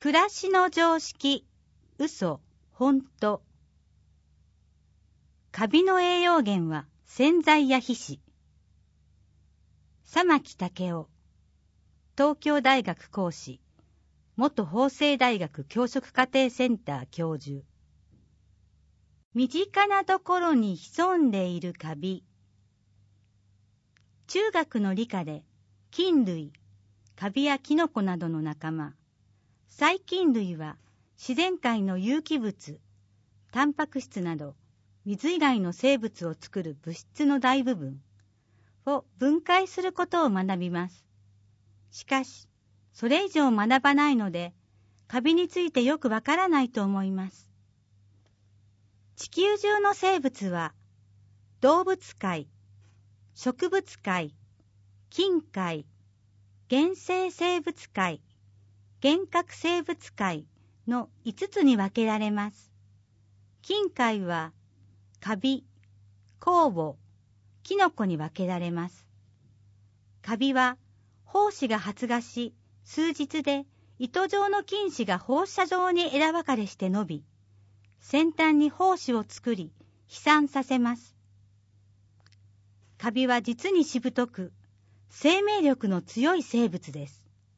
暮らしの常識、嘘、本当。カビの栄養源は洗剤や皮脂。佐牧武夫、東京大学講師、元法政大学教職課程センター教授。身近なところに潜んでいるカビ。中学の理科で菌類、カビやキノコなどの仲間、細菌類は自然界の有機物、タンパク質など水以外の生物を作る物質の大部分を分解することを学びます。しかし、それ以上学ばないので、カビについてよくわからないと思います。地球中の生物は、動物界、植物界、菌界、原生生物界、原核生物界の5つに分けられます。菌界はカビ、酵母、キノコに分けられます。カビは胞子が発芽し、数日で糸状の菌糸が放射状に枝分かれして伸び、先端に胞子を作り飛散させます。カビは実にしぶとく、生命力の強い生物です。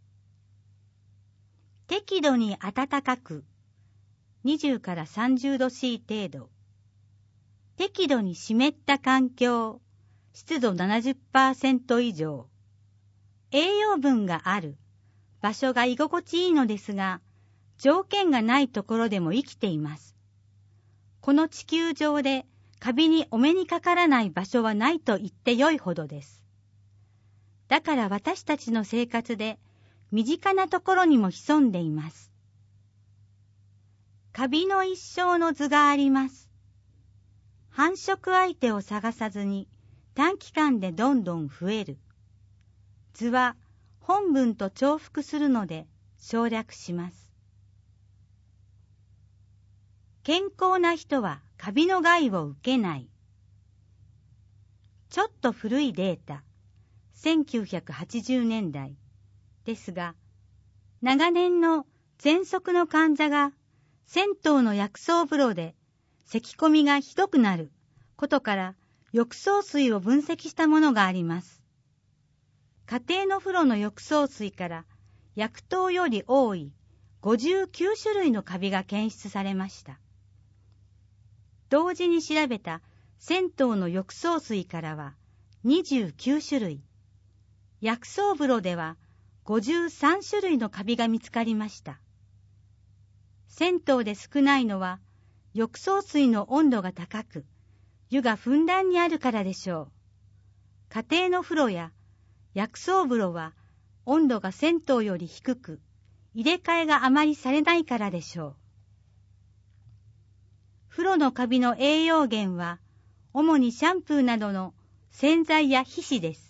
適度に暖かく、20から30度 C 程度。適度に湿った環境、湿度 70% 以上。栄養分がある、場所が居心地いいのですが、条件がないところでも生きています。この地球上でカビにお目にかからない場所はないと言ってよいほどです。だから私たちの生活で、身近なところにも潜んでいます。カビの一生の図があります。繁殖相手を探さずに短期間でどんどん増える。図は本文と重複するので省略します。健康な人はカビの害を受けない。ちょっと古いデータ、1980年代。ですが、長年の喘息の患者が銭湯の薬草風呂で咳込みがひどくなることから浴槽水を分析したものがあります。家庭の風呂の浴槽水から薬湯より多い59種類のカビが検出されました。同時に調べた銭湯の浴槽水からは29種類、薬草風呂では53種類のカビが見つかりました。銭湯で少ないのは浴槽水の温度が高く、湯がふんだんにあるからでしょう。家庭の風呂や薬草風呂は温度が銭湯より低く、入れ替えがあまりされないからでしょう。風呂のカビの栄養源は主にシャンプーなどの洗剤や皮脂です。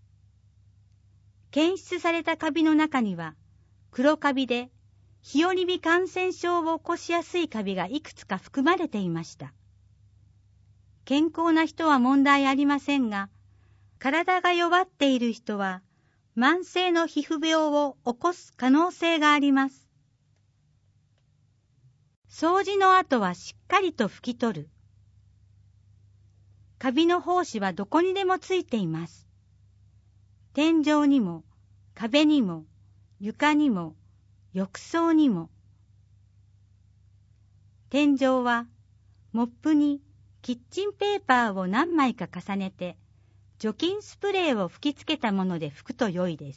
検出されたカビの中には、黒カビで日和見感染症を起こしやすいカビがいくつか含まれていました。健康な人は問題ありませんが、体が弱っている人は慢性の皮膚病を起こす可能性があります。掃除の後はしっかりと拭き取る。カビの胞子はどこにでもついています。天井にも、壁にも、床にも、浴槽にも。天井は、モップにキッチンペーパーを何枚か重ねて、除菌スプレーを吹きつけたもので拭くと良いです。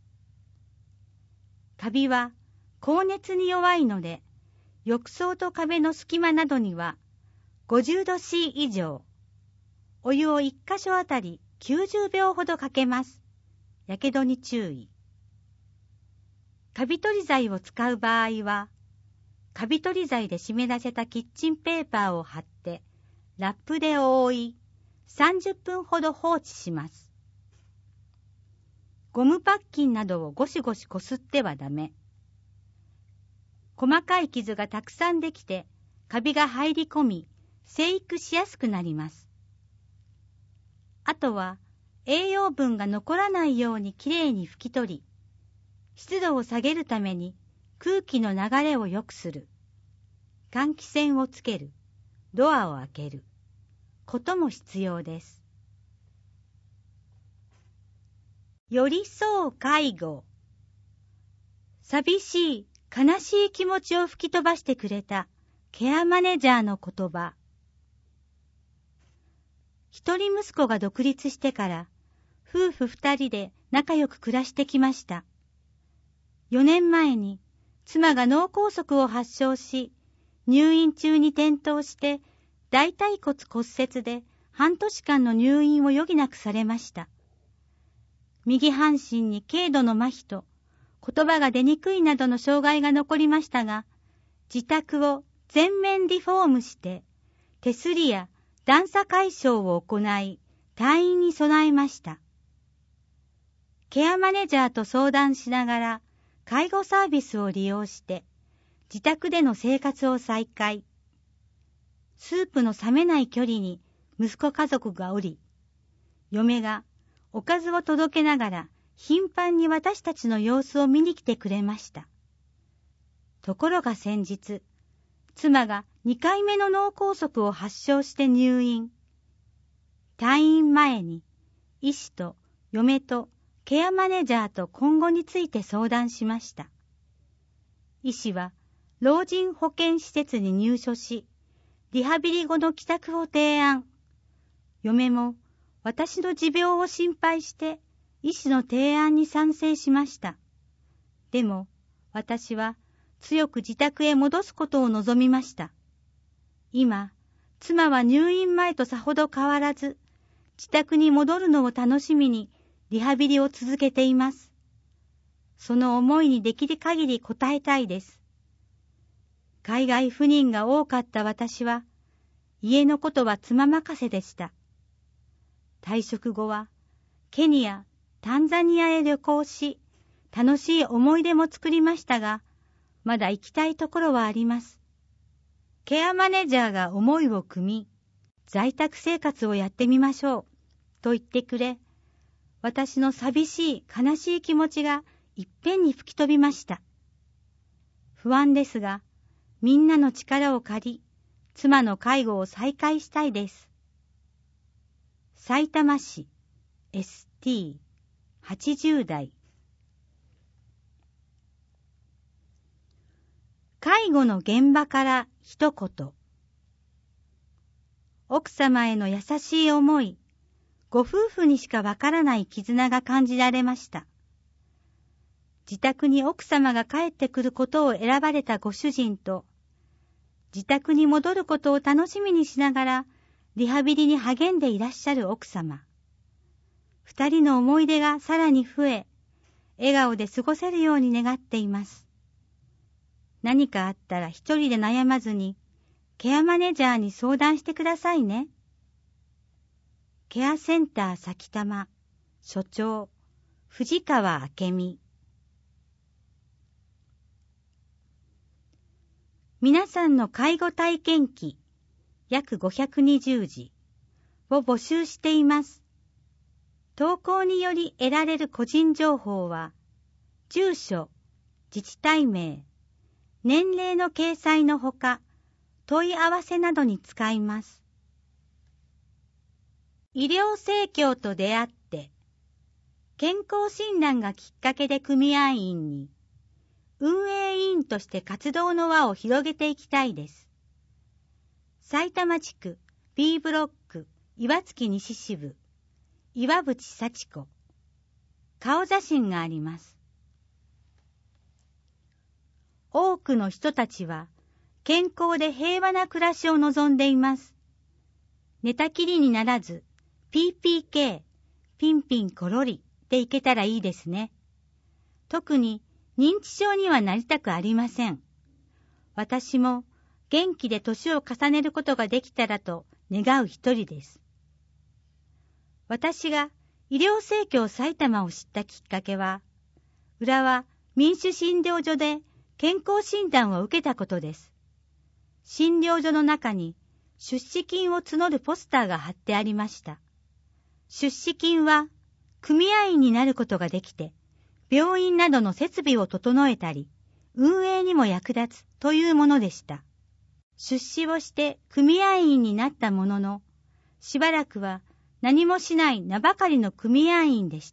カビは高熱に弱いので、浴槽と壁の隙間などには50度 C 以上、お湯を1箇所あたり90秒ほどかけます。やけどに注意。カビ取り剤を使う場合は、カビ取り剤で湿らせたキッチンペーパーを貼って、ラップで覆い、30分ほど放置します。ゴムパッキンなどをゴシゴシこすってはダメ。細かい傷がたくさんできて、カビが入り込み、生育しやすくなります。あとは、栄養分が残らないようにきれいに拭き取り、湿度を下げるために空気の流れを良くする、換気扇をつける、ドアを開けることも必要です。寄り添う介護。寂しい、悲しい気持ちを吹き飛ばしてくれたケアマネジャーの言葉。一人息子が独立してから夫婦二人で仲良く暮らしてきました。4年前に妻が脳梗塞を発症し、入院中に転倒して大腿骨骨折で半年間の入院を余儀なくされました。右半身に軽度の麻痺と言葉が出にくいなどの障害が残りましたが、自宅を全面リフォームして手すりや段差解消を行い、退院に備えました。ケアマネジャーと相談しながら介護サービスを利用して自宅での生活を再開。スープの冷めない距離に息子家族がおり、嫁がおかずを届けながら頻繁に私たちの様子を見に来てくれました。ところが先日、妻が2回目の脳梗塞を発症して入院。退院前に医師と嫁とケアマネジャーと今後について相談しました。医師は老人保健施設に入所し、リハビリ後の帰宅を提案。嫁も私の持病を心配して医師の提案に賛成しました。でも私は強く自宅へ戻すことを望みました。今、妻は入院前とさほど変わらず、自宅に戻るのを楽しみにリハビリを続けています。その思いにできる限り応えたいです。海外赴任が多かった私は、家のことは妻任せでした。退職後は、ケニア、タンザニアへ旅行し、楽しい思い出も作りましたが、まだ行きたいところはあります。ケアマネジャーが思いを汲み、在宅生活をやってみましょう、と言ってくれ、私の寂しい悲しい気持ちがいっぺんに吹き飛びました。不安ですが、みんなの力を借り、妻の介護を再開したいです。さいたま市 ST80 代。介護の現場から一言。奥様への優しい思い、ご夫婦にしかわからない絆が感じられました。自宅に奥様が帰ってくることを選ばれたご主人と、自宅に戻ることを楽しみにしながらリハビリに励んでいらっしゃる奥様。二人の思い出がさらに増え、笑顔で過ごせるように願っています。何かあったら一人で悩まずに、ケアマネジャーに相談してくださいね。ケアセンター埼玉、所長、藤川明美。皆さんの介護体験記、約520字を募集しています。投稿により得られる個人情報は、住所、自治体名、年齢の掲載のほか、問い合わせなどに使います。医療生協と出会って、健康診断がきっかけで組合員に、運営委員として活動の輪を広げていきたいです。埼玉地区 B ブロック岩槻西支部、岩渕幸子。顔写真があります。多くの人たちは健康で平和な暮らしを望んでいます。寝たきりにならず PPK、ピンピンコロリでいけたらいいですね。特に認知症にはなりたくありません。私も元気で年を重ねることができたらと願う一人です。私が医療生協埼玉を知ったきっかけは、浦和民主診療所で健康診断を受けたことです。診療所の中に出資金を募るポスターが貼ってありました。出資金は組合員になることができて、病院などの設備を整えたり、 運営にも役立つというものでした。出資をして組合員になったものの、しばらくは何もしない名ばかりの組合員でした。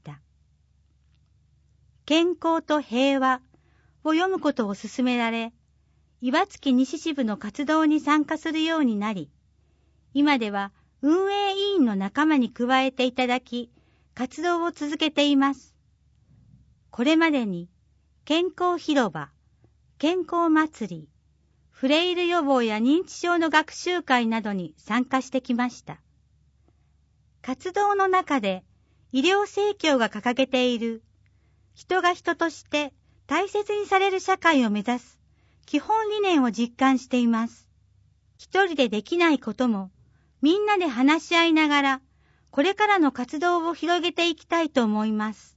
健康と平和を読むことを勧められ、岩槻西支部の活動に参加するようになり、今では運営委員の仲間に加えていただき、活動を続けています。これまでに健康広場、健康祭り、フレイル予防や認知症の学習会などに参加してきました。活動の中で医療生協が掲げている人が人として大切にされる社会を目指す基本理念を実感しています。一人でできないこともみんなで話し合いながらこれからの活動を広げていきたいと思います。